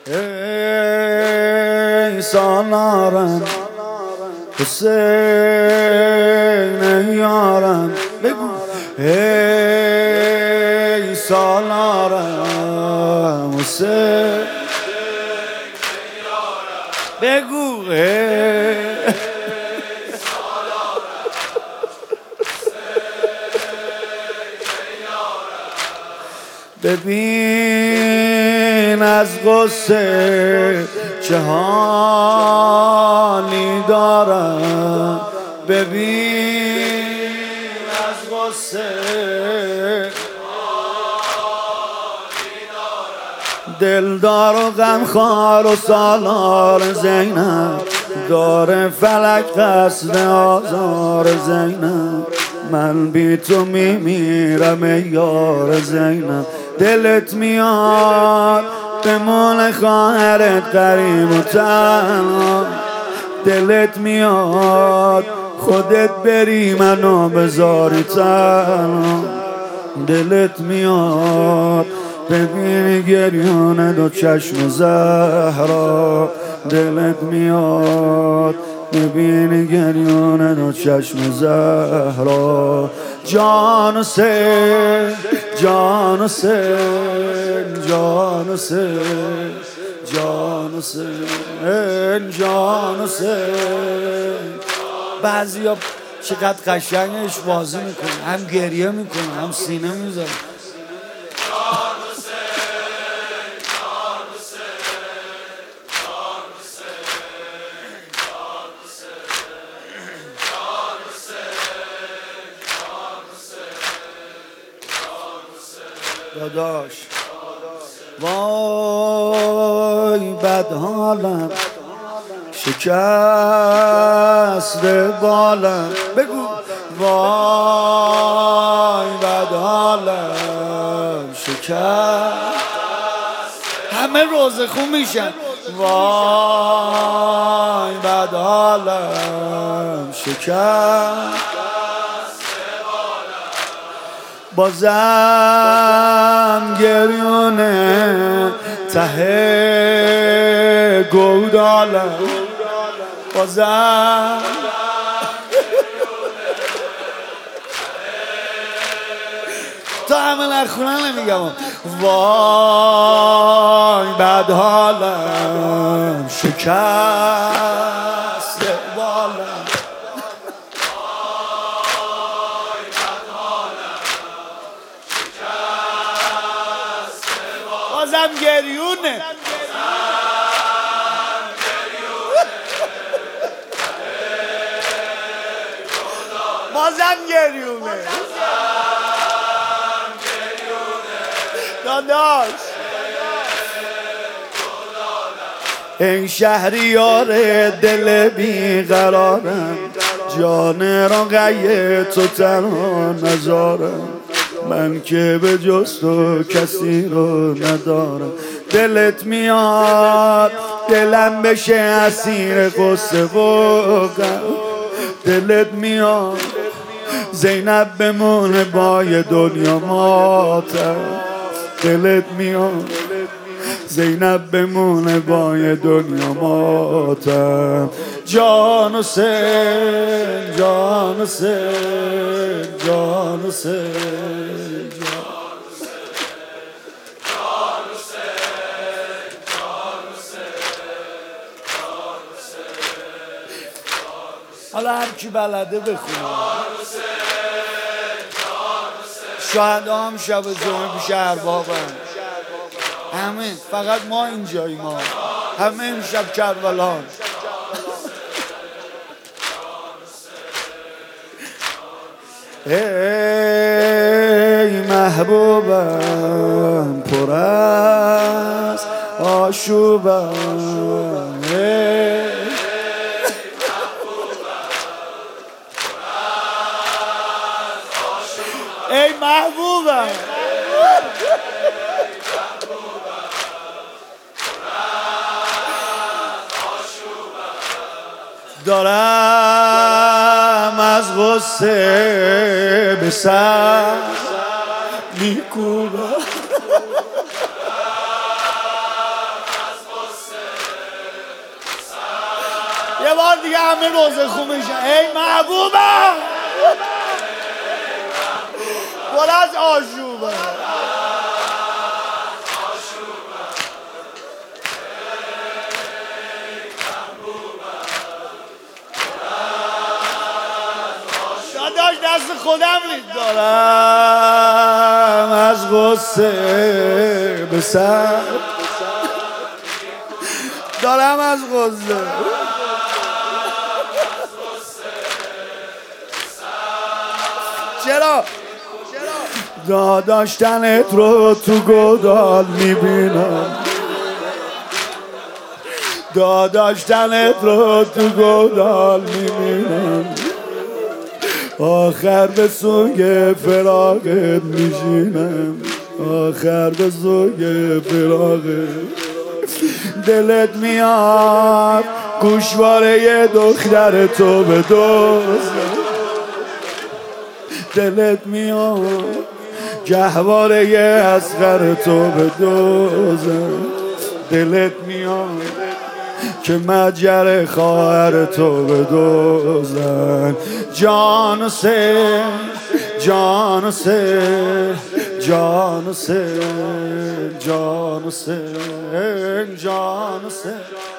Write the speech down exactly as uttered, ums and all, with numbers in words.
ای سالارم حسین یارم بگو ای سالارم حسین بگو ای ببین از غصه چه حالی دارم، ببین از غصه دلدار و غمخوار و سالار زینب، داره فلک قصد آزار زینب، من بی تو میمیرم ای یار زینب. دلت میاد به مال خواهرت غریب و تنها، دلت میاد خودت بری منو بذاری تنها، دلت میاد ببینی گریان دو چشم زهرا، دلت میاد ببینی گریان دو چشم زهرا. جان حسین جان حسین جان حسین جان حسین جان حسین. بعضیا چقدر قشنگش بازی میکنه، هم گریه میکنه هم سینه میذاره. داداش وای بد حالم شکست بالم، بگو وای بد حالم شکست، همه روزه خون میشن. وای بد حالم شکست بازم گریونه ته گودالم، بازم تا همه نخونن نمیگم. وای بد حالم شکست بالم، بازم گریونه بازم گریونه داداش. این شهریار دل بیقرارم، جان رقیه تو تنها نزارم، من که به جز تو کسی رو ندارم. دلت میاد دلم بشه اسیر قصه و غم، دلت میاد زینب بمونه بای دنیا ماتم، دلت میاد زینب بمونه بای دنیا ماتم. جان حسین جان حسین جان حسین حالا هر کی بلده بخونه. شهدا هم شب جمعه پیش اربابن، همه فقط ما اینجاییم، ما همه امشب کربلان. ای محبوبم پر از آشوبم، ای محبوبم دارم از غصه به سر میکوبم، بار دیگه همه روزه خون میشن. ای محبوبم پر از آشوبه. داداش دست خودم نیست. دارم از غصه به سر، دارم از غصه چرا؟ داداش تنت رو تو گودال میبینم، داداش تنت رو تو گودال میبینم، آخر به سوی فراقت میشینم، آخر به سوی فراقت. دلت میاد گوشواره یه دختر تو به دوست، دلت میاد گهواره یه اصغر تو به دوزن، دلت میاد که مجر خواهر تو به دوزن. جان سه جان سه جان سه جان سه جان سه